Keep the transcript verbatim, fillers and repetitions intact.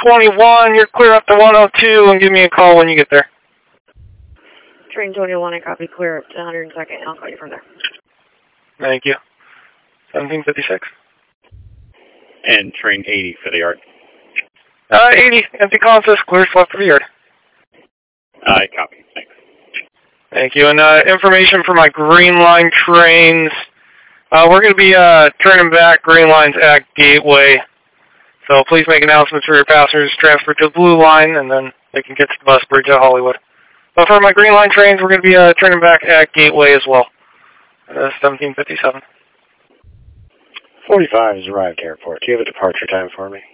twenty-one, you're clear up to one oh two, and give me a call when you get there. Train twenty-one, I copy, clear up to one hundred second, and I'll call you from there. Thank you. seventeen fifty-six. And train eighty for the yard. Uh, eighty, empty consist, clear left for the yard. I copy, thanks. Thank you. And uh, information for my Green Line trains. Uh, we're going to be uh, turning back Green Line's at Gateway. So please make announcements for your passengers transfer to the Blue Line, and then they can get to the bus bridge at Hollywood. But for my Green Line trains, we're going to be uh, turning back at Gateway as well. Uh, seventeen fifty-seven. forty-five has arrived at airport. Do you have a departure time for me?